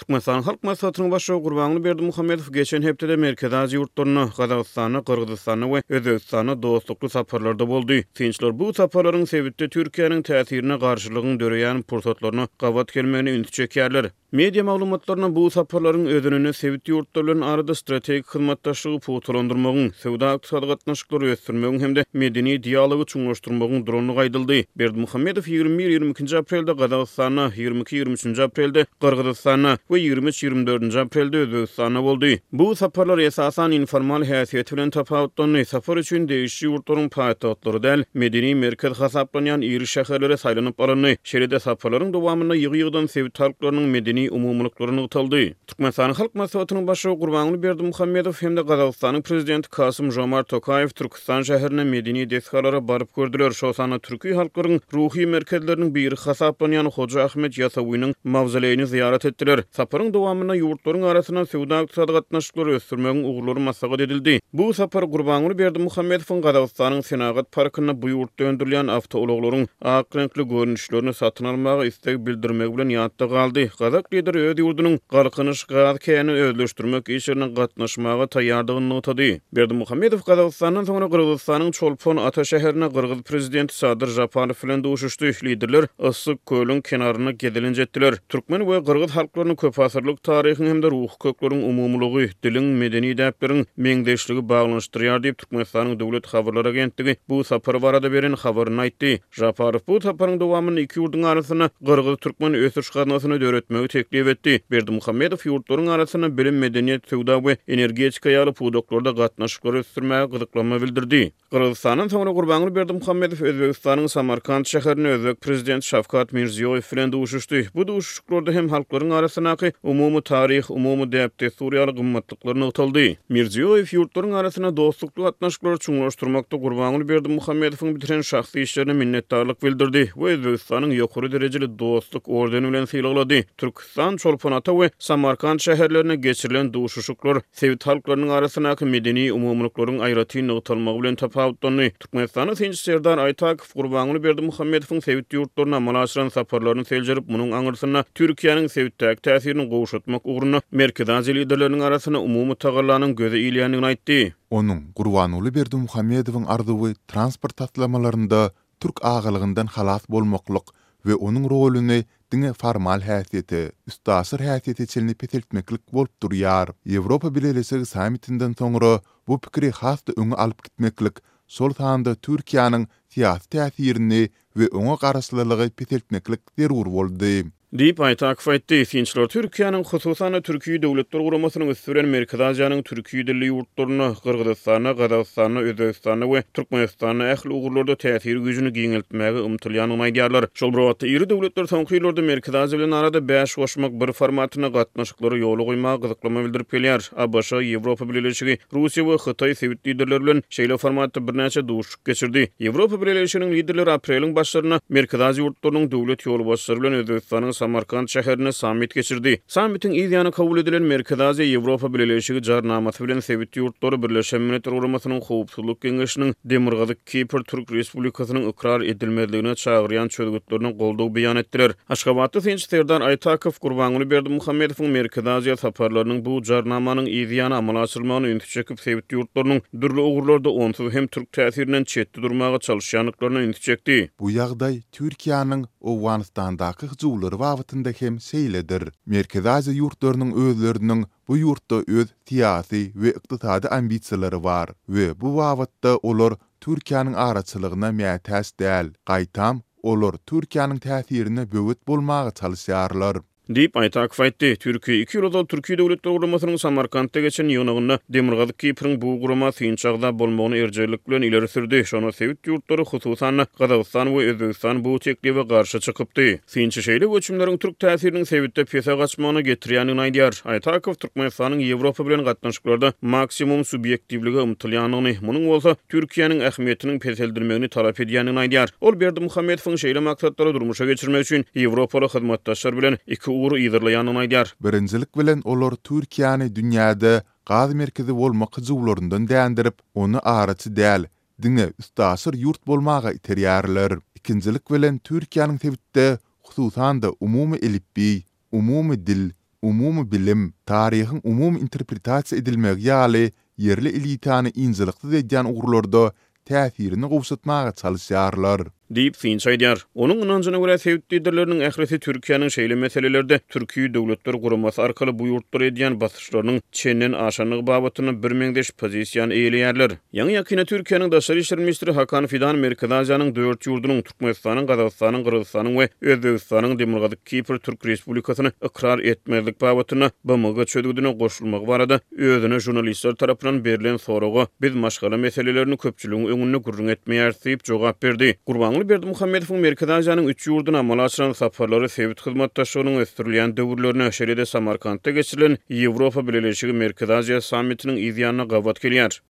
Türkmenistan Halk Maslahatynyň başçy Gurbanly Berdimuhammedow geçen hepdede Merkez Aziýa ýurtlaryna, Gazagystana, Kyrgyzstana we Özbegistana dostlukly saparlarda boldy. Tinçler bu saparlaryň sebitde Türkiýanyň täsirine garşylygyň döreýän pursatlaryny gawat gelmegini üntü çekýärler. Media maglumatlaryna bu saparlaryň özününe sebit ýurtlaryň arada strategik hyzmatdaşlygy puwtalandyrmagyň, sowda ykdysady gatnaşyklary ösdürmegiň hemde medeni dialogy çuňlaşdyrmagyň durany gaýdyldy. Berdimuhammedow 21-22 aprelde Gazagystana, 22-23 aprelde Kyrgyzstana we 23-24 aprelde Özbegistana boldy. Bu saparlar esasan informal häsiýet bilen tapawutlandy. Sapar üçin degişli ýurtlaryň paýtagtlary däl, medeni merkez hasaplanýan iri şäherlere saýlanyp alındy. Şeride saparlaryň dowamyna ýygy-ýygydan sebit halklarynyň medeni umumlyklaryny ýytaldy. Türkmenistan Halk Maslahatynyň başçy Gurbanly Berdimuhammedow hem de Gazagystanyň prezidenti Kasym-Jomart Tokayew Türkistan şäherine medeni desgalara baryp gördüler. Şo sana türki halklaryň ruhy merkezleriniň biri hasaplanýan Hoja Ahmet Ýasawynyň mawzoleyini ziyaret etdiler. Saparyň dowamyna ýurtlaryň arasyna sowda ykdysady gatnaşyklary ösdürmegiň uglary maslahat edildi. Bu sapar Gurbanly Berdimuhammedowyň Gazagystanyň Senagat parkyna bu ýurtda öndürilen awtologlaryň ak renkli görnüşlerini satyn almagy istek bildirmegi bilen ýatda galdy. Gazak lider öz ýurdunyň garkynyş gaz käni özleşdirmek işlerine gatnaşmaga taýýardygyny notady. Berdimuhammedow Gazagystanyň soňra Kyrgyzstanyň Çolpon ata şäherine Kyrgyz prezidenti Sadyr Japarow bilen duşuşdy. Liderler Issyk Köýüň kenaryna gedilen jetdiler. Türkmen we Kyrgyz halklarynyň köp asyrlyk taryhyny hem de ruh kökleriň umumlygy, diliň, medeni däpleriň meňdeşligi baglanşdyrýar diýip Türkmenistanyň döwlet habarlar agentligi bu sapar barada beren habaryny aýtdy. Japarow bu saparyň dowamyny iki ýurduň arasyna Kyrgyz-Türkmen ösüş gaznasyny döretmegi teklip etdi. Berdimuhammedow ýurtlaryň arasyna bilim, medeniýet, sowda we energetika ýaly puwdoklarda gatnaşyklary ösdürmäge gyzyklanma bildirdi. Kyrgyzstanyň soňra Gurbanly Berdimuhammedow Özbegistanyň Samarkand şäherine Özbek prezidenti Şavkat Mirziýoýew bilen duşuşdy. Bu duşuşlarda hem halklaryň arasynaky umumy taryh, umumy däpde Suriýaly gymmatlyklaryny ýytaldy. Mirziýoýew ýurtlaryň arasyna dostlukly gatnaşyklary çuňlaşdyrmakda Gurbanly Berdimuhammedowyň bitiren şahsy işlerine minnetdarlyk bildirdi we Özbegistanyň ýokary derejeli dostluk ordeni bilen sylaglady. Türkistan, Çolpon ata we Samarkand şäherlerine geçirilen duşuşuklar sebit halklarynyň arasynaky medeni umumlyklaryň aýratyny ýytalmagy bilen tapawutlandy. Türkmenistanyň Tinç Serdar Aytakow Gurbanly Berdimuhammedowyň sebit ýurtlaryna amal açylan saparlaryny seljerip munyň aňyrsyna Türkiýanyň sebitdäki täsirini gowşatmak ugruna Merkez Aziýa liderleriniň arasyna umumy tagarlanyň göze ilýändigini aýtdy. Onuň Gurbanly Berdimuhammedowyň arzuwy transport tatlamalарynda türk agylygyndan halas bolmaklyk we onuň rolüni diňe formal häsiýeti, üstasyr häsiýeti çelinip etmek bolup durýar. Ýewropa Birleşigi sammitinden soňra bu pikiri hasda öňe alyp gitmeklik sol tanda Türkiýanyň siyasi täsirini we öňe garaşlylygy peteltmeklik zerur boldy. Diýip Aytakow aýtdy. Tinçler Türkiýanyň hususan Türkiýe döwletleri guramasynyň ösdüren Merkez Aziýanyň türki dilli ýurtlaryna, Kyrgyzstana, Gazagystana, Özbegistana we Türkmenistana ähli ugurlarda täsir güýjüni giňeltmäge umtylýanyny aýdýarlar. Şol burwatda iri döwletler soňky ýyllarda Merkez Aziýa bilen arada bäş goşmak bir formatyna gatnaşyklary ýoly goýmagy gyzyklama bildirip gelýär. ABC, Ýewropa Birleşigi, Russiýa we Hytaý sebit liderleri bilen şeýle formatda birnäçe duşuk geçirdi. Ýewropa Birleşiginiň liderleri apreliň başlaryna Merkez Aziýa ýurtlarynyň döwlet ýoly başçylary bilen Özbegistanyň Samarkand şäherine sammit geçirdi. Sammitiň ýa-da kabul edilen Merkez Aziýa Ýewropa Birleşigi jarnamasy bilen sebit ýurtlary Birleşen Milletler Guramasynyň howpsuzlyk kengeşiniň Demirgazyk Kipr Türk Respublikasynyň ikrar edilmezligine çagyrýan çözgütlerini goldaw beýan etdiler. Aşgabatda Tinç Serdar Aytakow Gurbanly Berdimuhammedowyň Merkez Aziýa saparlarynyň bu jarnamanyň ýa-da amala açylmagyny üntü çekip sebit ýurtlarynyň dürli ugurlarda onsuz hem türk täsirinden çetde durmaga çalışýanlyklaryny üntü çekdi. Bu ýagdaý Türkiýanyň Owganistandaky hyjulary wagtynda hem seýledir. Merkez Aziýa ýurtlarynyň özleriniň bu ýurtda öz tiýasy we ykdysady ambisiýalary bar we bu wagtda olar Türkiýanyň araçylygyna mätäs däl. Gaýtam, olar Türkiýanyň täsirini böwet bolmagy çalysýarlar. Diýip Aytakow aýtdy. Türkiýe 2 ýylda Türkiýe döwletleri guramasynyň Samarkandda geçen ýygynyňda Demirgazyk Kipriň bu gurama synçagda bolmagyny erjelik bilen ileri sürdi. Şonu sebit ýurtlary hususan Gazagystan we Özbegistan bu tekliwe garşy çykypdy. Synçy şeýle göçümleriň türk täsiriniň sebitde pesa gaçmagyna getirýäniňi aýdýar. Aytakow Türkmenistanyň Ýewropa bilen gatnaşyklarda maksimum subyektivligi umtylýanyny, munyň bolsa Türkiýanyň ähmiýetiniň peseldirmegini talap edýäniňi aýdýar. Ol Berdimuhammedowyň şeýle maksatlary durmuşa geçirmek üçin Ýewropaly hyzmatdaşlar bilen iki uğru ýygyrlaýanyny aýdýar. Birinjilik bilen olar Türkiýany dünýäde gaz merkezi bolmak hyjullaryndan däňdirip, onu araçy däl, diňe üstasyr ýurt bolmaga iterýärler. Ikinjilik bilen Türkiýanyň sebitde hususan da umumy elipbi, umumy dil, umumy bilim, taryhyň umumy interpretasiýa edilmegi ýaly yerli elitany injilikli edýän ugurlarda täsirini gowsatmaga çalışýarlar. Deyip Finç aýdýar. Onuň inanjyna görä Sowet liderleriniň ähreti Türkiýanyň şeýle meselelerde Türkiýe döwletler guramasy arkaly bu ýurtlara edýän basyşlarynyň çenden aşanlygy babatyna bir meňdeş pozisiýany eýleýärler. Ýa-ni ýakyna Türkiýanyň daşary işler ministri Hakan Fidan Merkez Aziýanyň 4 ýurdunyň Türkmenistanyň, Gazagystanyň, Kyrgyzstanyň we Özbegistanyň Demirgazyk Kipr Türk Respublikasyny ikrar etmezlik babatyna BMG çödügüne goşulmagy barada özüne jurnalistler tarapyndan berilen soraga biz maşgala meselelerini köpçüligiň öňüne gurrun etmeýäris diýip jogap berdi. Berdimuhammedowyň Merkez Aziýanyň 3 ýurduna amal açylan safarlary Sowet hyzmatdaşlygynyň ösdürilýän döwürlerine şeýle Samarkandda geçirilen Ýewropa Birleşigi Merkez Aziýa sammitiniň izýanyna gawat gelýär.